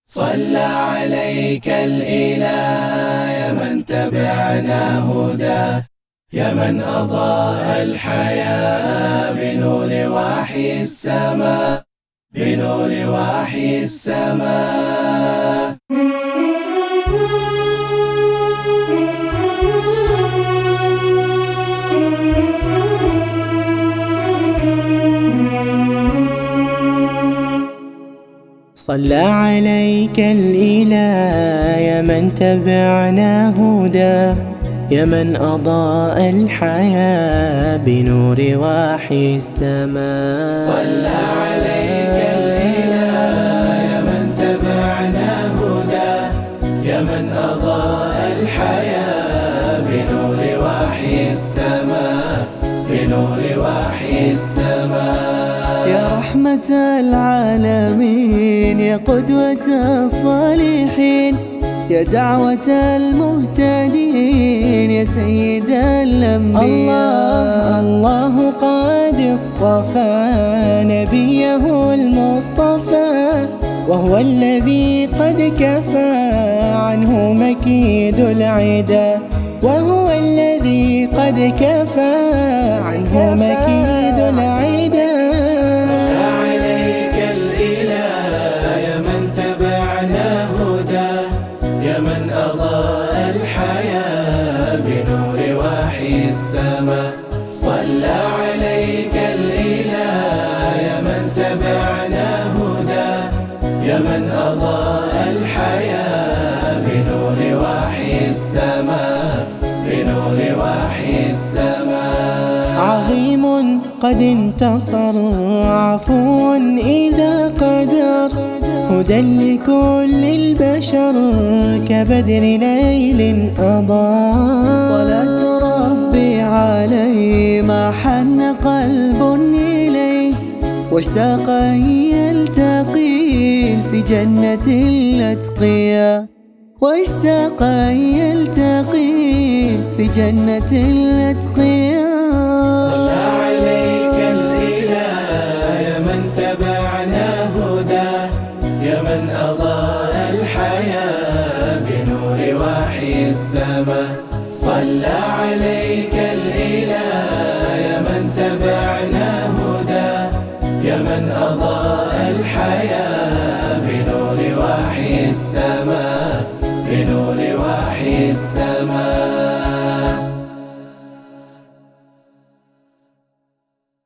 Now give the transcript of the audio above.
صلى عليك الإله يا من تبعنا هداه، يا من أضاء الحياة بنور وحي السماء، بنور وحي السماء. صلى عليك الإله يا من تبعنا هداه، يا من أضاء الحياة بنور وحي السماء. صلى عليك الإله يا من تبعنا هداه، يا من أضاء الحياة بنور وحي السماء، بنور وحي السماء. يا رحمة العالمين، يا قدوة الصالحين، يا دعوة المهتدين، يا سيد الأنبياء. الله قد اصطفى نبيه المصطفى، وهو الذي قد كفى عنه مكيد العدا، وهو الذي قد كفى عنه مكيد العدا. يا من أضاء الحياة بنور وحي السماء، صلى عليك الإله يا من تبعنا هداه، يا من أضاء الحياة بنور وحي السماء، بنور وحي السماء. عظيم قد انتصر، عفو إذا قدر، هدى لكل البشر كبدر ليل أضاء. صلاة ربي عليه ما حن قلب إليه، واشتاق أن يلتقيه في جنة الأتقياء، واشتاق أن يلتقيه في جنة الأتقياء. صلى عليك الإله يا من تبعنا هداه، يا من أضاء الحياة بنور وحي السماء، صلى عليك الإله يا من تبعنا هداه، يا من أضاء الحياة بنور وحي السماء، بنور وحي السماء.